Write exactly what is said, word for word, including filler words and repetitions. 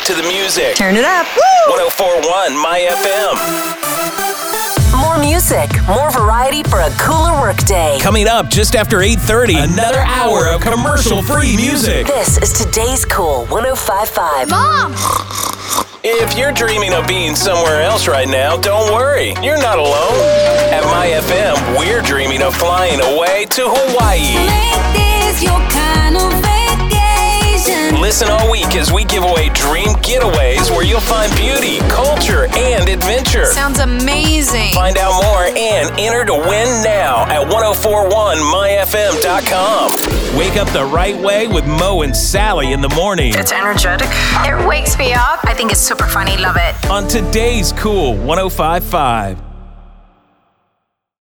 to the music. Turn it up. one oh four point one My F M. More music, more variety for a cooler workday. Coming up just after eight thirty, another hour of commercial-free music. This is Today's Cool one oh five point five. Mom! If you're dreaming of being somewhere else right now, don't worry. You're not alone. At My F M, we're dreaming of flying away to Hawaii. Make this your kind of vacation. Listen all week as we give away dream getaways where you'll find beauty, culture, and adventure. Sounds amazing. Find out more and enter to win now at ten forty-one my f m dot com. Wake up the right way with Mo and Sally in the morning. It's energetic. It wakes me up. I think it's super funny. Love it. On Today's Cool one oh five point five.